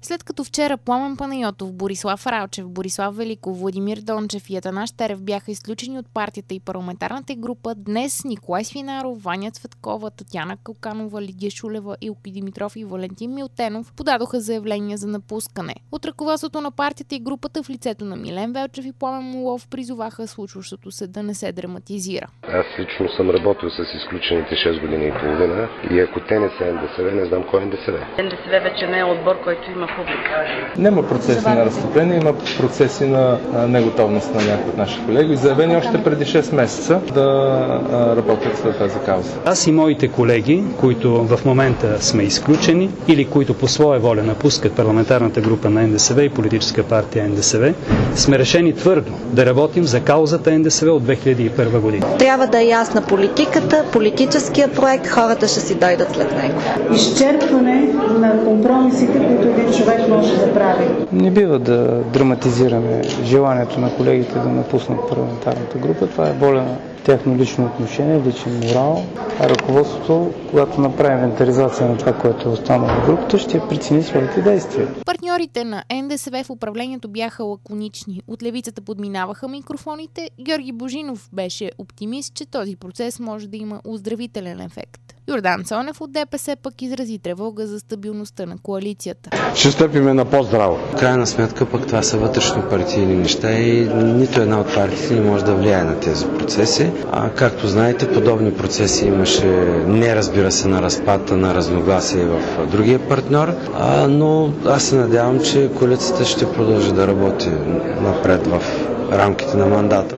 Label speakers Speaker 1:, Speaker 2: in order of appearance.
Speaker 1: След като вчера Пламен Панайотов, Борислав Ралчев, Борислав Великов, Владимир Дончев и Атанас Терев бяха изключени от партията и парламентарната група, днес Николай Свинаров, Ваня Цветкова, Татяна Калканова, Лидия Шулева, Илки Димитров и Валентин Милтенов подадоха заявления за напускане. От ръководството на партията и групата в лицето на Милен Велчев и Пламен Молов призоваха случващото се да не се драматизира.
Speaker 2: Аз лично съм работил с изключените 6 години и половина и ако те не са НДСВ, не знам кой е НДСВ.
Speaker 3: НДСВ вече не е отбор, който има публика.
Speaker 4: Няма процеси на разстъпление, има процеси на неготовност на някои от нашите колеги, заявени още преди 6 месеца да работят за тази кауза.
Speaker 5: Аз и моите колеги, които в момента сме изключени или които по своя воля напускат парламентарната група на НДСВ и политическа партия НДСВ, сме решени твърдо да работим за каузата НДСВ от 2001 година.
Speaker 6: Трябва да е ясна политиката, политическия проект, хората ще си дойдат след него.
Speaker 7: Изчерпване на компромисите, които един човек може да прави.
Speaker 8: Не бива да драматизираме желанието на колегите да напуснат парламентарната група. Това е воля на тяхно лично отношение, личен морал. А ръководството, когато направи инвентаризация на това, което е останало в групата, ще прецени своите действия.
Speaker 1: Партньорите на НДСВ в управлението бяха лаконични. От левицата подминаваха микрофоните. Георги Божинов беше оптимист, че този процес може да има оздравителен ефект. Йордан Цонев от ДПС пък изрази тревога за стабилността на коалицията.
Speaker 9: Ще стъпиме на по-здраво.
Speaker 10: В крайна сметка пък това са вътрешно-партийни неща и нито една от партиите не може да влияе на тези процеси. Както знаете, подобни процеси имаше, не разбира се, на разпад, на разногласие в другия партньор, но аз се надявам, че коалицията ще продължи да работи напред в рамките на мандата.